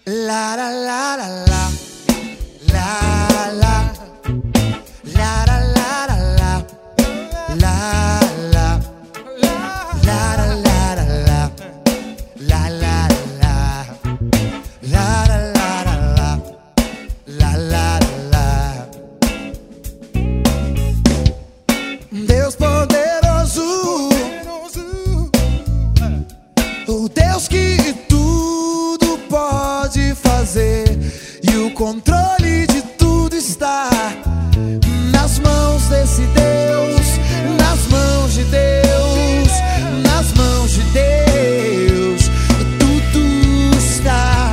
La la la la la, la la, la la la la la, la la, la la la la la, la la la, la la la la, la. Deus poderoso, o Deus que tudo pode fazer, e o controle de tudo está nas mãos desse Deus, nas mãos de Deus, nas mãos de Deus. Tudo está.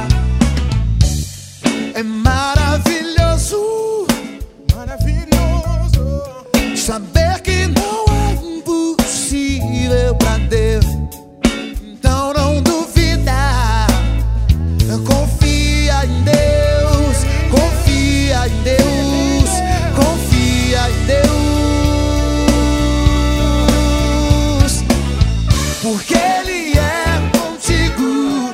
É maravilhoso, maravilhoso saber que não é impossível pra Deus. Então não duvida, confia em Deus, confia em Deus, confia em Deus, porque Ele é contigo,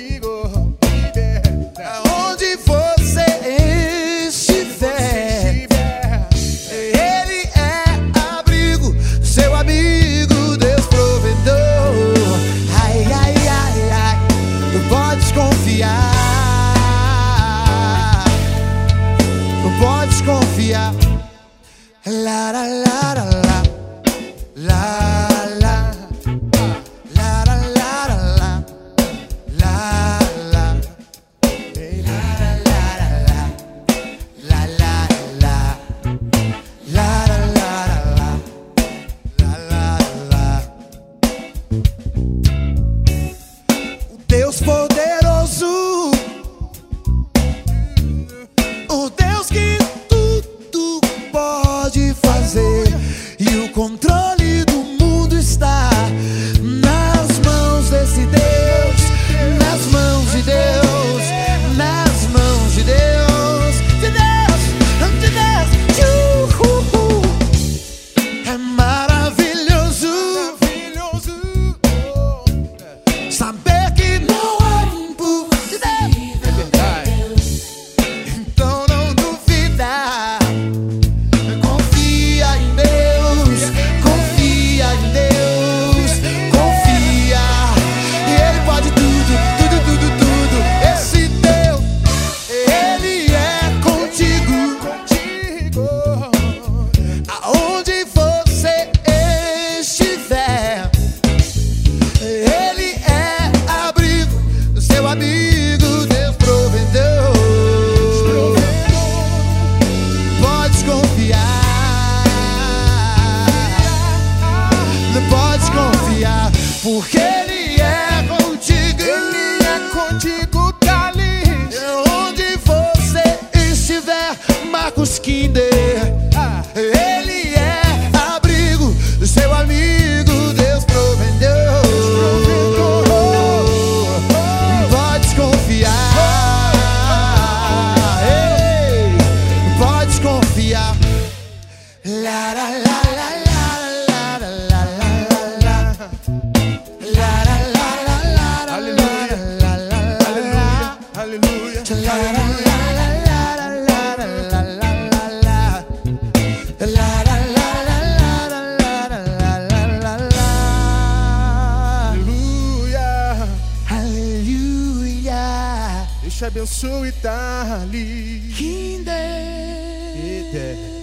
aonde você estiver. Ele é abrigo, seu amigo, Deus provedor. Ai, ai, ai, ai, tu podes confiar, tu podes confiar. La la la la la, la la, la la la la la, la la, la la la la, la la la, la la la la, la. O Deus poderoso, o Deus que tudo pode fazer, e o controle do mundo está nas mãos desse Deus, nas mãos de Deus, nas mãos de Deus, de Deus, de Deus. É maravilhoso saber que não é impossível. Então não duvida, confia em Deus, confia em Deus, confia. E Ele pode tudo, tudo, tudo, tudo. Esse Deus, Ele é contigo, aonde você estiver. Ele é abrigo, seu amigo, Deus provedor. Podes confiar, podes confiar, porque Ele é contigo. Ele é contigo, Thales, onde você estiver. Marcos Kinder. Ele é abrigo, seu amigo, Deus provedor. Podes confiar, ei, podes confiar. La la la la la la la la la, la la la la la la, aleluia, aleluia, aleluia. Deus te abençoe, Thales. Kinder.